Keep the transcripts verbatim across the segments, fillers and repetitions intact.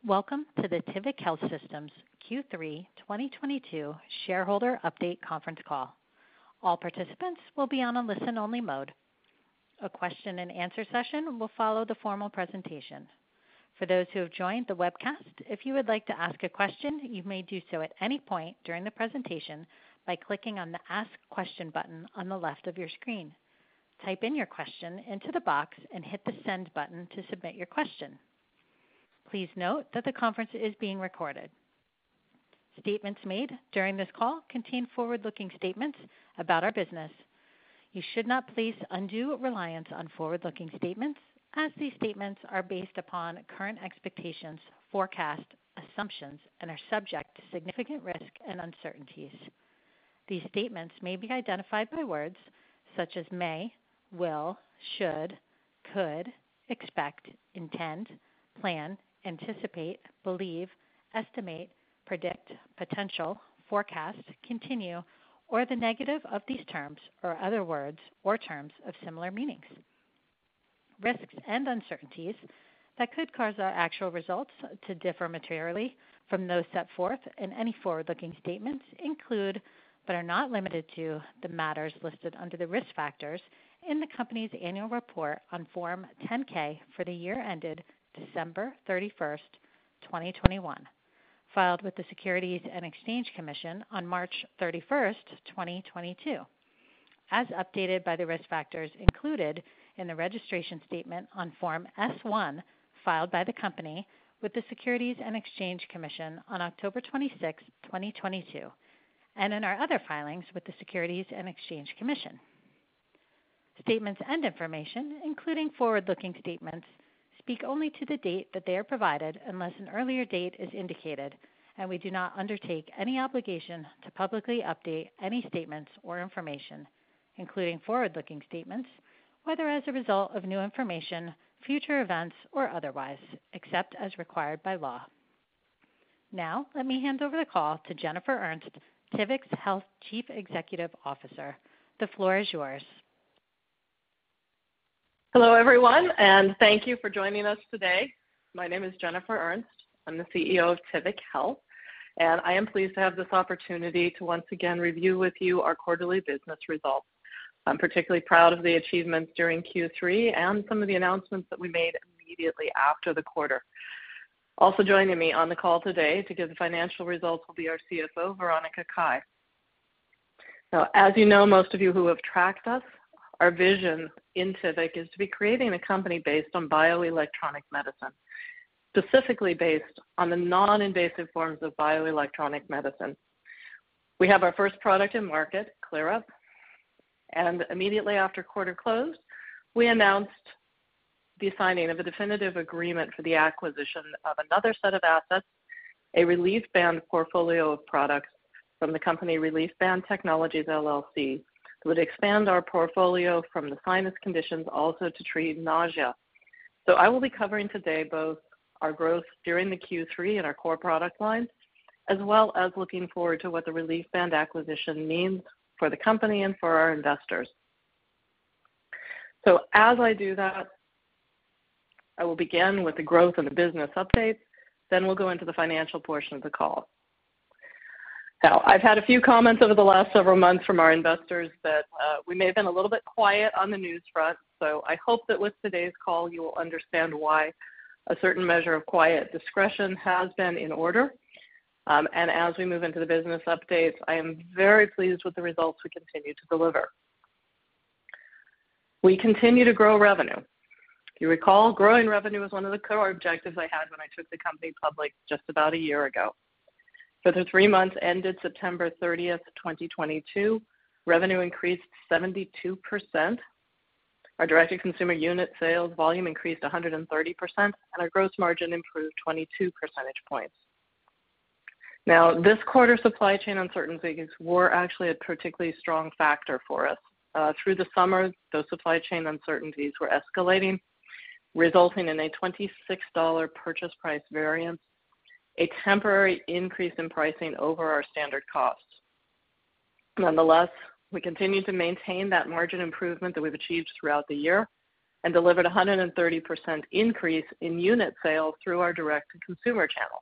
Welcome to the Tivic Health Systems Q three twenty twenty-two Shareholder Update Conference Call. All participants will be on a listen-only mode. A question and answer session will follow the formal presentation. For those who have joined the webcast, if you would like to ask a question, you may do so at any point during the presentation by clicking on the Ask Question button on the left of your screen. Type in your question into the box and hit the Send button to submit your question. Please note that the conference is being recorded. Statements made during this call contain forward-looking statements about our business. You should not place undue reliance on forward-looking statements, as these statements are based upon current expectations, forecasts, assumptions, and are subject to significant risk and uncertainties. These statements may be identified by words such as may, will, should, could, expect, intend, plan, anticipate, believe, estimate, predict, potential, forecast, continue, or the negative of these terms or other words or terms of similar meanings. Risks and uncertainties that could cause our actual results to differ materially from those set forth in any forward-looking statements include, but are not limited to, the matters listed under the risk factors in the company's annual report on Form ten K for the year ended December thirty-first, twenty twenty-one, filed with the Securities and Exchange Commission on March thirty-first, twenty twenty-two, as updated by the risk factors included in the registration statement on Form S one filed by the company with the Securities and Exchange Commission on October twenty-sixth, twenty twenty-two, and in our other filings with the Securities and Exchange Commission. Statements and information, including forward-looking statements, speak only to the date that they are provided unless an earlier date is indicated, and we do not undertake any obligation to publicly update any statements or information, including forward-looking statements, whether as a result of new information, future events, or otherwise, except as required by law. Now, let me hand over the call to Jennifer Ernst, Tivic Health Chief Executive Officer. The floor is yours. Hello, everyone, and thank you for joining us today. My name is Jennifer Ernst. I'm the C E O of Tivic Health, and I am pleased to have this opportunity to once again review with you our quarterly business results. I'm particularly proud of the achievements during Q three and some of the announcements that we made immediately after the quarter. Also joining me on the call today to give the financial results will be our C F O, Veronica Cai. Now, as you know, most of you who have tracked us, our vision in Tivic is to be creating a company based on bioelectronic medicine, specifically based on the non-invasive forms of bioelectronic medicine. We have our first product in market, ClearUp, and immediately after quarter close, we announced the signing of a definitive agreement for the acquisition of another set of assets, a relief band portfolio of products from the company Relief Band Technologies, L L C, would expand our portfolio from the sinus conditions also to treat nausea. So I will be covering today both our growth during the Q three in our core product lines, as well as looking forward to what the Relief Band acquisition means for the company and for our investors. So as I do that, I will begin with the growth and the business updates, then we'll go into the financial portion of the call. Now, I've had a few comments over the last several months from our investors that uh, we may have been a little bit quiet on the news front, so I hope that with today's call you will understand why a certain measure of quiet discretion has been in order. Um, and as we move into the business updates, I am very pleased with the results we continue to deliver. We continue to grow revenue. If you recall, growing revenue was one of the core objectives I had when I took the company public just about a year ago. For the three months ended September thirtieth, twenty twenty-two, revenue increased seventy-two percent. Our direct-to-consumer unit sales volume increased one hundred thirty percent, and our gross margin improved twenty-two percentage points. Now, this quarter supply chain uncertainties were actually a particularly strong factor for us. Uh, through the summer, those supply chain uncertainties were escalating, resulting in a twenty-six dollars purchase price variance, a temporary increase in pricing over our standard costs. Nonetheless, we continue to maintain that margin improvement that we've achieved throughout the year, and delivered a one hundred thirty percent increase in unit sales through our direct-to-consumer channel.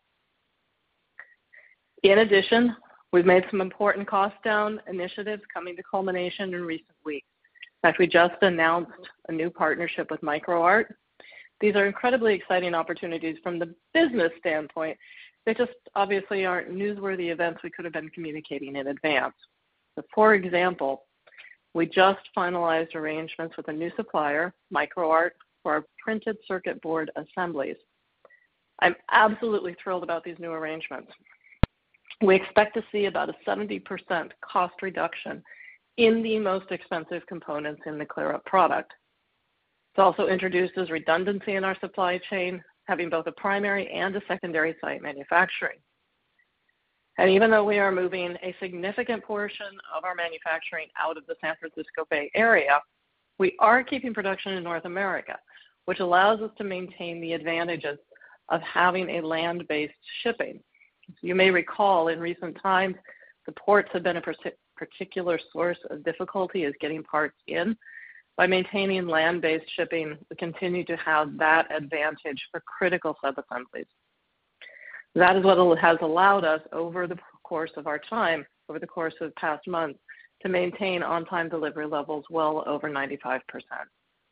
In addition, we've made some important cost-down initiatives coming to culmination in recent weeks. In fact, we just announced a new partnership with MicroArt. These are incredibly exciting opportunities from the business standpoint. They just obviously aren't newsworthy events we could have been communicating in advance. So for example, we just finalized arrangements with a new supplier, MicroArt, for our printed circuit board assemblies. I'm absolutely thrilled about these new arrangements. We expect to see about a seventy percent cost reduction in the most expensive components in the ClearUp product. It also introduces redundancy in our supply chain, having both a primary and a secondary site manufacturing. And even though we are moving a significant portion of our manufacturing out of the San Francisco Bay Area, we are keeping production in North America, which allows us to maintain the advantages of having a land-based shipping. You may recall in recent times, the ports have been a particular source of difficulty is getting parts in. By maintaining land-based shipping, we continue to have that advantage for critical sub-assemblies. That is what has allowed us over the course of our time, over the course of past months, to maintain on-time delivery levels well over ninety-five percent.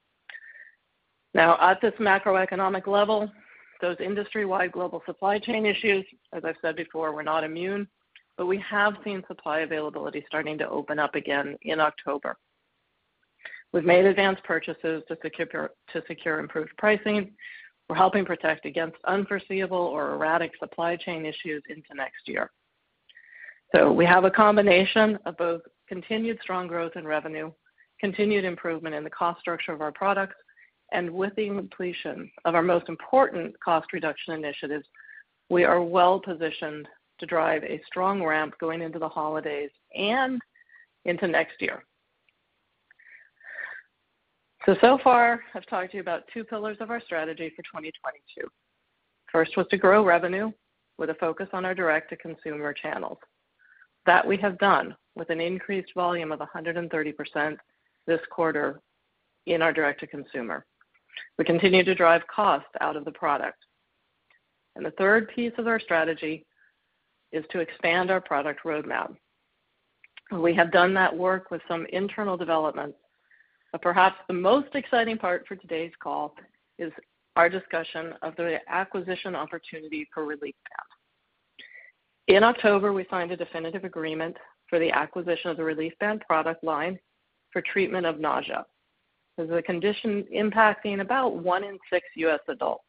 Now, at this macroeconomic level, those industry-wide global supply chain issues, as I've said before, we're not immune, but we have seen supply availability starting to open up again in October. We've made advanced purchases to secure, to secure improved pricing. We're helping protect against unforeseeable or erratic supply chain issues into next year. So we have a combination of both continued strong growth in revenue, continued improvement in the cost structure of our products, and with the completion of our most important cost reduction initiatives, we are well positioned to drive a strong ramp going into the holidays and into next year. So, so far, I've talked to you about two pillars of our strategy for twenty twenty-two. First was to grow revenue with a focus on our direct-to-consumer channels. That we have done with an increased volume of one hundred thirty percent this quarter in our direct-to-consumer. We continue to drive cost out of the product. And the third piece of our strategy is to expand our product roadmap. We have done that work with some internal developments. But perhaps the most exciting part for today's call is our discussion of the acquisition opportunity for Relief Band. In October, we signed a definitive agreement for the acquisition of the Relief Band product line for treatment of nausea. This is a condition impacting about one in six U S adults.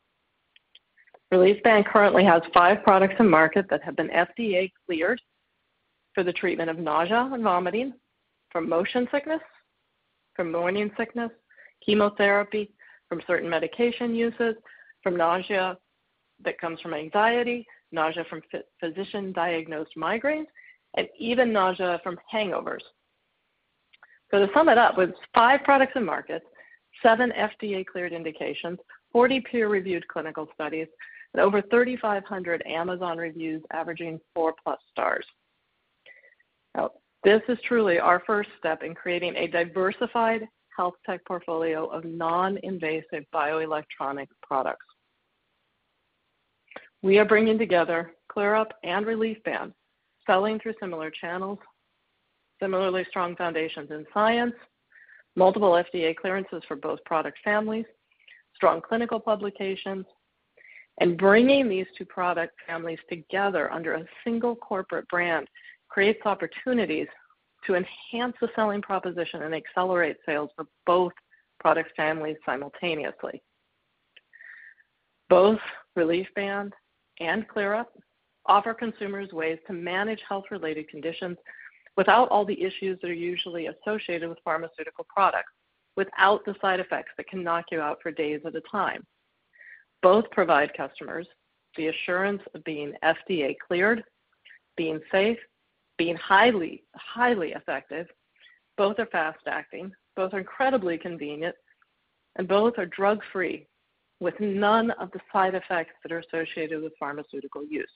Relief Band currently has five products in market that have been F D A cleared for the treatment of nausea and vomiting, from motion sickness, from morning sickness, chemotherapy, from certain medication uses, from nausea that comes from anxiety, nausea from physician-diagnosed migraines, and even nausea from hangovers. So to sum it up, with five products in market, seven F D A-cleared indications, forty peer-reviewed clinical studies, and over thirty-five hundred Amazon reviews averaging four-plus stars. Now, this is truly our first step in creating a diversified health tech portfolio of non-invasive bioelectronic products. We are bringing together ClearUp and Relief Band, selling through similar channels, similarly strong foundations in science, multiple F D A clearances for both product families, strong clinical publications, and bringing these two product families together under a single corporate brand creates opportunities to enhance the selling proposition and accelerate sales for both product families simultaneously. Both Relief Band and ClearUp offer consumers ways to manage health-related conditions without all the issues that are usually associated with pharmaceutical products, without the side effects that can knock you out for days at a time. Both provide customers the assurance of being F D A cleared, being safe, being highly, highly effective. Both are fast-acting, both are incredibly convenient, and both are drug-free with none of the side effects that are associated with pharmaceutical use.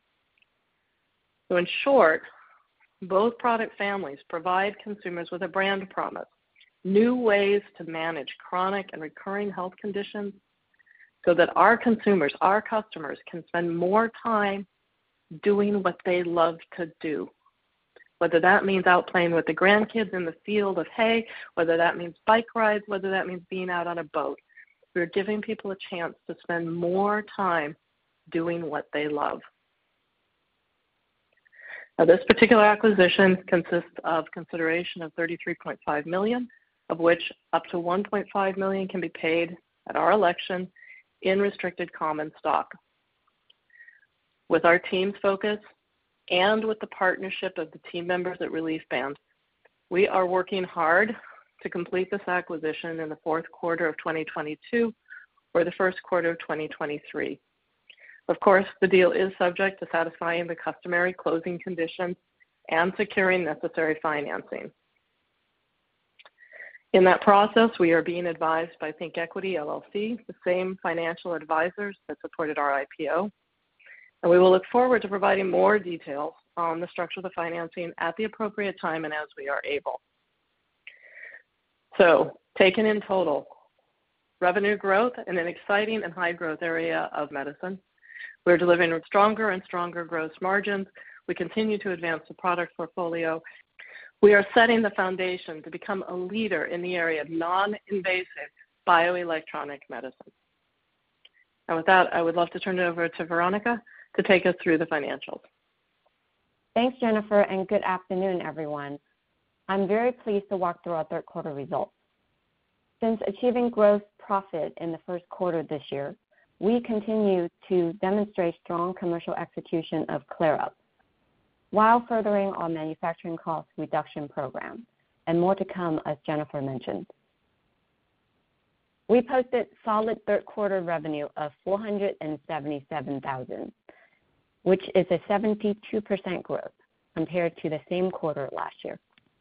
So in short, both product families provide consumers with a brand promise, new ways to manage chronic and recurring health conditions so that our consumers, our customers, can spend more time doing what they love to do. Whether that means out playing with the grandkids in the field of hay, whether that means bike rides, whether that means being out on a boat. We're giving people a chance to spend more time doing what they love. Now, this particular acquisition consists of consideration of thirty-three point five million dollars, of which up to one point five million dollars can be paid at our election in restricted common stock. With our team's focus and with the partnership of the team members at Relief Band, we are working hard to complete this acquisition in the fourth quarter of twenty twenty-two or the first quarter of twenty twenty-three. Of course, the deal is subject to satisfying the customary closing conditions and securing necessary financing. In that process, we are being advised by Think Equity, L L C, the same financial advisors that supported our I P O. And we will look forward to providing more details on the structure of the financing at the appropriate time and as we are able. So, taken in total, revenue growth in an exciting and high growth area of medicine. We're delivering stronger and stronger gross margins. We continue to advance the product portfolio. We are setting the foundation to become a leader in the area of non-invasive bioelectronic medicine. And with that, I would love to turn it over to Veronica to take us through the financials. Thanks, Jennifer, and good afternoon, everyone. I'm very pleased to walk through our third quarter results. Since achieving gross profit in the first quarter this year, we continue to demonstrate strong commercial execution of ClearUp, while furthering our manufacturing cost reduction program, and more to come, as Jennifer mentioned. We posted solid third quarter revenue of four hundred seventy-seven thousand dollars, which is a seventy-two percent growth compared to the same quarter last year.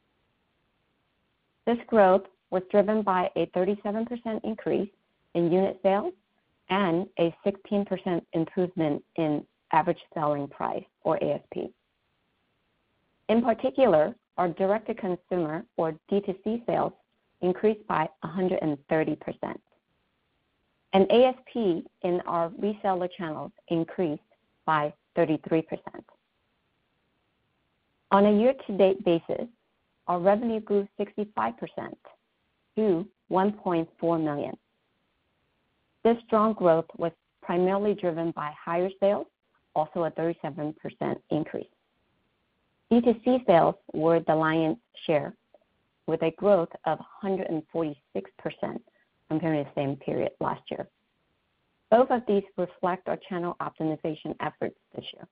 This growth was driven by a thirty-seven percent increase in unit sales and a sixteen percent improvement in average selling price, or A S P. In particular, our direct-to-consumer, or D two C sales, increased by one hundred thirty percent. And A S P in our reseller channels increased by thirty-three percent. On a year-to-date basis, our revenue grew sixty-five percent to one point four million dollars. This strong growth was primarily driven by higher sales, also a thirty-seven percent increase. D two C sales were the lion's share, with a growth of one hundred forty-six percent compared to the same period last year. Both of these reflect our channel optimization efforts this year.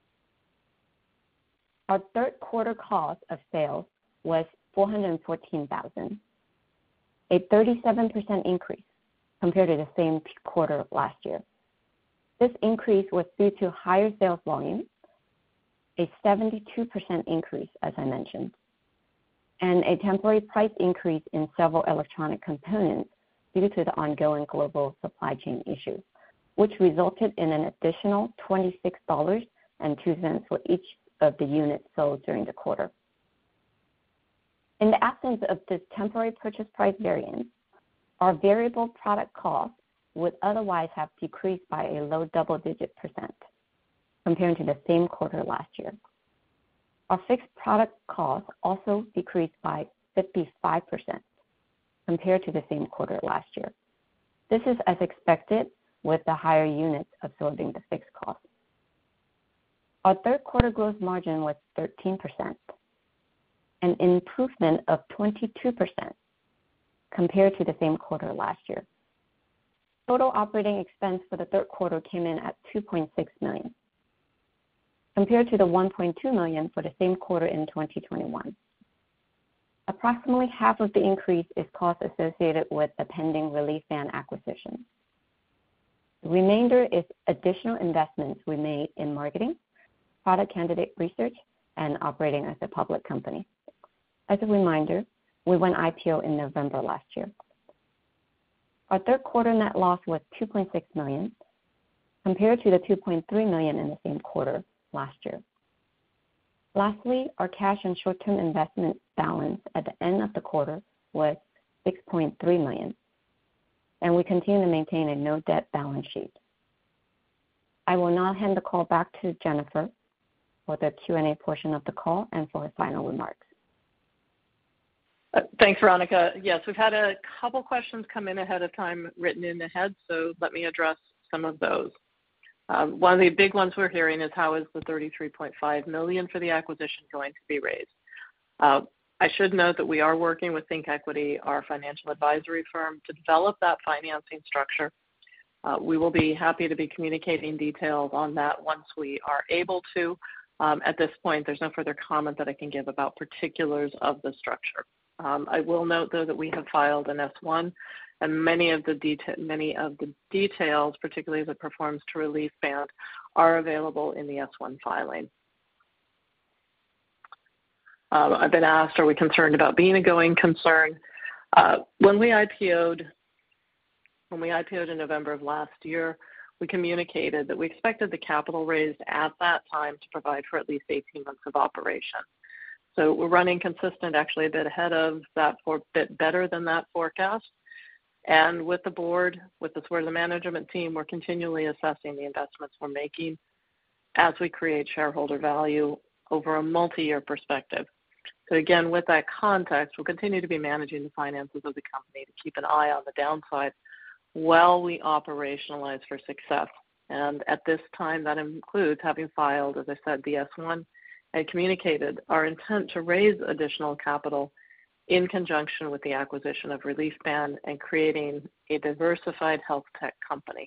Our third quarter cost of sales was four hundred fourteen thousand dollars, a thirty-seven percent increase compared to the same quarter last year. This increase was due to higher sales volume, a seventy-two percent increase, as I mentioned, and a temporary price increase in several electronic components due to the ongoing global supply chain issue, which resulted in an additional twenty-six dollars and two cents for each of the units sold during the quarter. In the absence of this temporary purchase price variance, our variable product costs would otherwise have decreased by a low double-digit percent compared to the same quarter last year. Our fixed product costs also decreased by fifty-five percent compared to the same quarter last year. This is as expected, with the higher units absorbing the fixed costs. Our third quarter gross margin was thirteen percent, an improvement of twenty-two percent compared to the same quarter last year. Total operating expense for the third quarter came in at two point six million dollars, compared to the one point two million dollars for the same quarter in twenty twenty-one. Approximately half of the increase is cost associated with the pending Relief Band acquisition. The remainder is additional investments we made in marketing, product candidate research, and operating as a public company. As a reminder, we went I P O in November last year. Our third quarter net loss was two point six million dollars, compared to the two point three million dollars in the same quarter last year. Lastly, our cash and short-term investment balance at the end of the quarter was six point three million dollars, and we continue to maintain a no-debt balance sheet. I will now hand the call back to Jennifer for the Q and A portion of the call and for her final remarks. Uh, thanks, Veronica. Yes, we've had a couple questions come in ahead of time, written in ahead, so let me address some of those. Um, one of the big ones we're hearing is, how is the thirty-three point five million dollars for the acquisition going to be raised? Uh, I should note that we are working with ThinkEquity, our financial advisory firm, to develop that financing structure. Uh, we will be happy to be communicating details on that once we are able to. Um, at this point, there's no further comment that I can give about particulars of the structure. Um, I will note, though, that we have filed an S one, and many of the deta- many of the details, particularly as it performs to Relief Band, are available in the S one filing. Uh, I've been asked, are we concerned about being a going concern? Uh, when we I P O'd, when we I P O'd in November of last year, we communicated that we expected the capital raised at that time to provide for at least eighteen months of operation. So we're running consistent, actually a bit ahead of that, for a bit better than that forecast. And with the board, with the support of the management team, we're continually assessing the investments we're making as we create shareholder value over a multi-year perspective. So again, with that context, we'll continue to be managing the finances of the company to keep an eye on the downside while we operationalize for success. And at this time, that includes having filed, as I said, the S one, and communicated our intent to raise additional capital in conjunction with the acquisition of Relief Band and creating a diversified health tech company.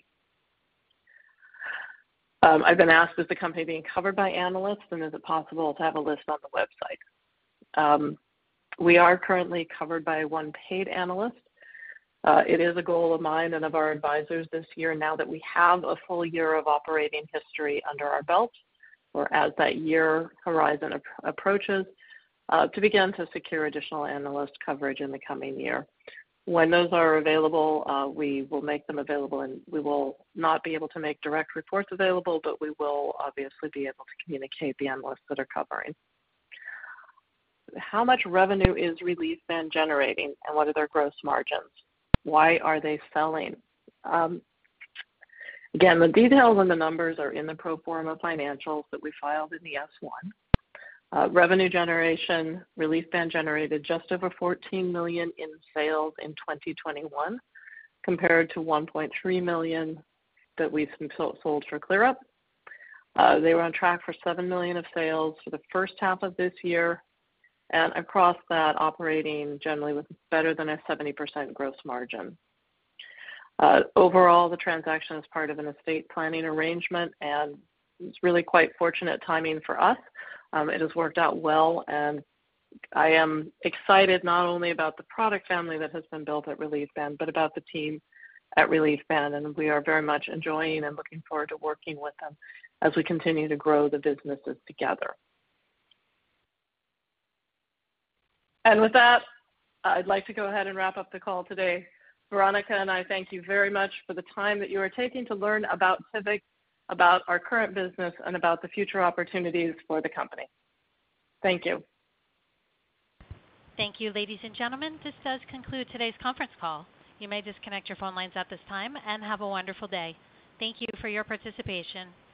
Um, I've been asked, is the company being covered by analysts, and is it possible to have a list on the website? Um, we are currently covered by one paid analyst. Uh, it is a goal of mine and of our advisors this year, now that we have a full year of operating history under our belt, or as that year horizon ap- approaches, uh, to begin to secure additional analyst coverage in the coming year. When those are available, uh, we will make them available, and we will not be able to make direct reports available, but we will obviously be able to communicate the analysts that are covering. How much revenue is Relief Band generating, and what are their gross margins? Why are they selling? Um, Again, the details and the numbers are in the pro forma financials that we filed in the S one. Uh, revenue generation, Relief Band generated just over fourteen million dollars in sales in twenty twenty-one, compared to one point three million dollars that we sold for ClearUp. Uh, they were on track for seven million dollars of sales for the first half of this year, and across that, operating generally with better than a seventy percent gross margin. Uh, overall, the transaction is part of an estate planning arrangement, and it's really quite fortunate timing for us. Um, it has worked out well, and I am excited not only about the product family that has been built at Relief Band, but about the team at Relief Band, and we are very much enjoying and looking forward to working with them as we continue to grow the businesses together. And with that, I'd like to go ahead and wrap up the call today. Veronica and I thank you very much for the time that you are taking to learn about Tivic, about our current business, and about the future opportunities for the company. Thank you. Thank you, ladies and gentlemen. This does conclude today's conference call. You may disconnect your phone lines at this time, and have a wonderful day. Thank you for your participation.